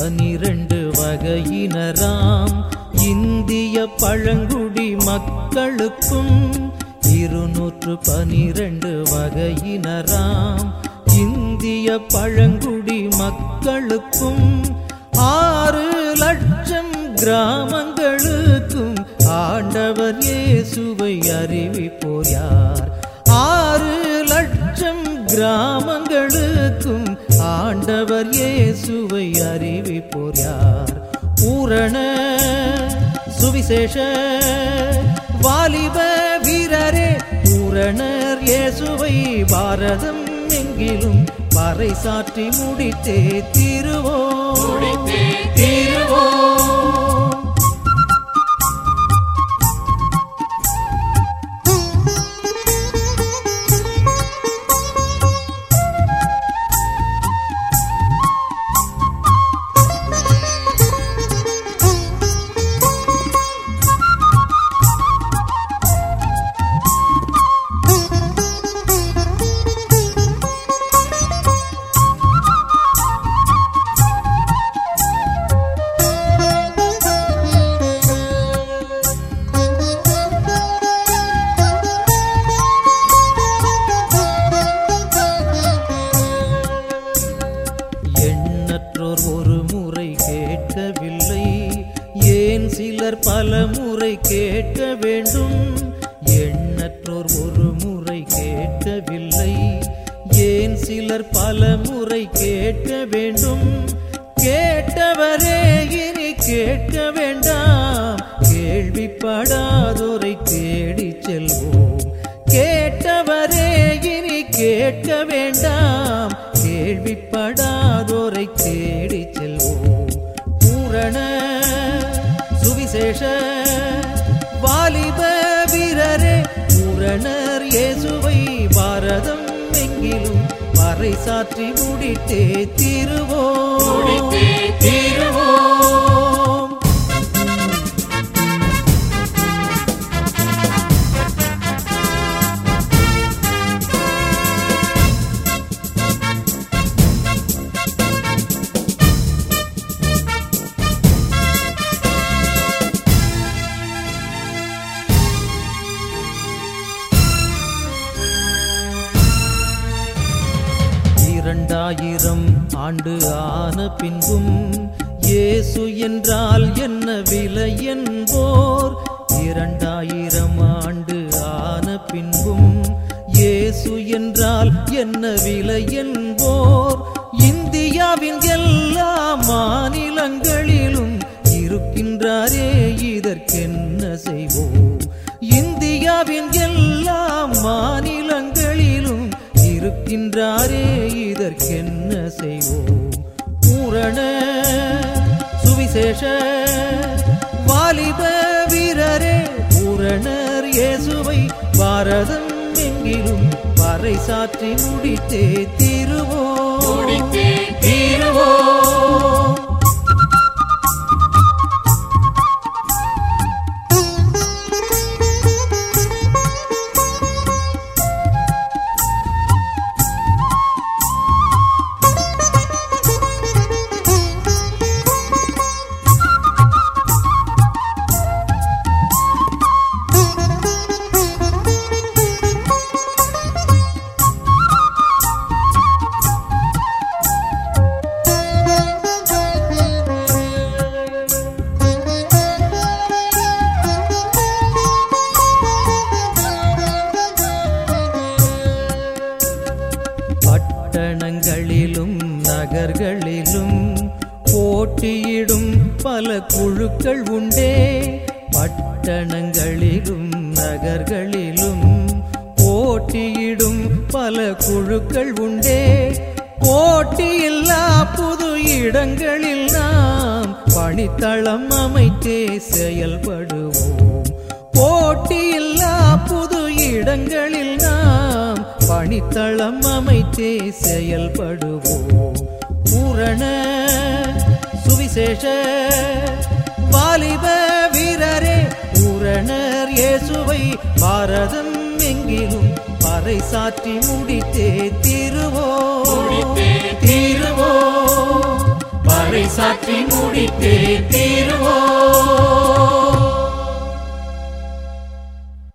12 வகையினராம் இந்திய பழங்குடி மக்களுக்கும் 212 வகையினராம் இந்திய பழங்குடி மக்களுக்கும் 6 லட்சம் கிராமங்களுக்கும் ஆண்டவர் இயேசுவை அறிவிப்போர் யார்? 6 லட்சம் கிராமங்களுக்கும் ஆண்டவர் இயேசுவை அறிவிப்போர் யார்? பூரண சுவிசேஷ வாலிப வீரரே, பூரணர் இயேசுவை பாரதம் எங்கிலும் பறைசாற்றி முடித்தே தீருவோம். ஒரு முறை கேட்கவில்லை, ஏன் சிலர் பல முறை கேட்க வேண்டும்? எண்ணற்றோர் ஒரு முறை கேட்கவில்லை, ஏன் சிலர் பல முறை கேட்க வேண்டும்? கேட்டவரே இனி கேட்க வேண்டாம், கேள்விப்படாதோரை தேடி செல்வோம். கேட்டவரே இனி கேட்க வேண்டாம், கேள்விப்படாதோரை தேடி செல்வோம். பூரண சுவிசேஷ வாலிப வீரரே, பூரணர் இயேசுவை பாரதம் எங்கிலும் பறைசாற்றி முடித்தே தீருவோம். இரண்டாயிரம் ஆண்டு ஆன பின்பும் இயேசு என்றால் என்ன விலை என்போர். 2000 ஆண்டு ஆன பின்பும் இயேசு என்றால் என்ன விலை என்போர். இந்தியாவின் எல்லா மாநிலங்களிலும் இருக்கின்றாரே, இதற்கென்ன செய்வோம்? இந்தியாவின் எல்லா மாநிலங்களிலும் இருக்கின்றாரே, இதற்கென்ன செய்வோம்? பூரண சுவிசேஷ வாலிப வீரரே, பூரணர் இயேசுவை பாரதம் எங்கிலும் பறைசாற்றி முடித்தே தீருவோம். பட்டணங்களிலும் நகர்களிலும் போட்டியிடும் பல குழுக்கள் உண்டே. பட்டணங்களிலும் நகர்களிலும் போட்டியிடும் பல குழுக்கள் உண்டே. போட்டியில்லா புது இடங்களில் நாம் பணித்தளம் அமைத்தே செயல்படுவோம். போட்டியில்லா புது இடங்களில் நாம் பணித்தளம் அமைத்தே செயல்படுவோம். பூரண சுவிசேஷ வாலிப வீரரே, பூரணர் இயேசுவை பாரதம் எங்கிலும் பறைசாற்றி முடித்தே தீருவோம். பறைசாற்றி முடித்தே தீருவோம்.